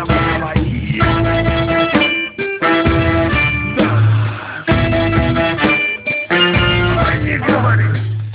давай, давай. Не говори.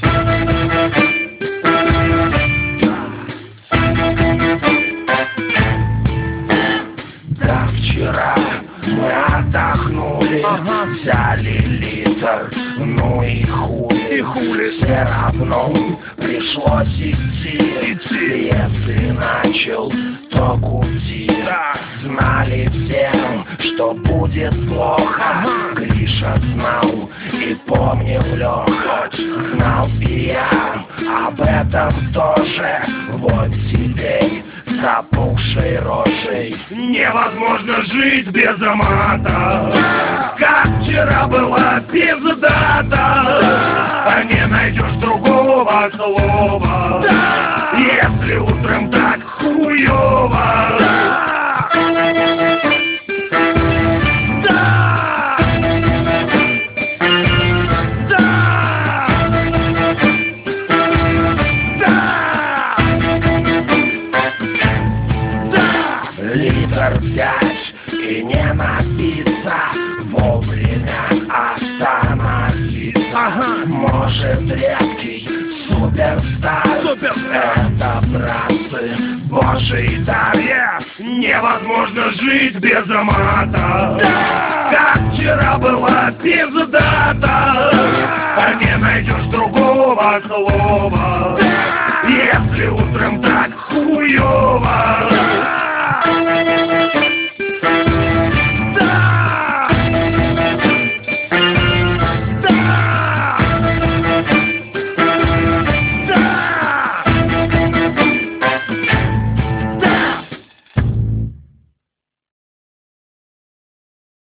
Да, вчера мы отдохнули, взяли литр, ну и хули. Все равно пришлось идти. Если начал, то кути. Знали все, что будет плохо. Гриша знал и помнил Леха. Знал и я об этом тоже. Вот теперь с опухшей рожей невозможно жить без мата. Как вчера была пиздата, не найдешь другого слова. Если утром так хуёво. Литр взять и не напиться, вовремя остановиться. Может редкий суперстар. Это, братцы, божий дар. Невозможно жить без мата. Как вчера была пиздата, не найдешь другого слова. Если утром так хуёво.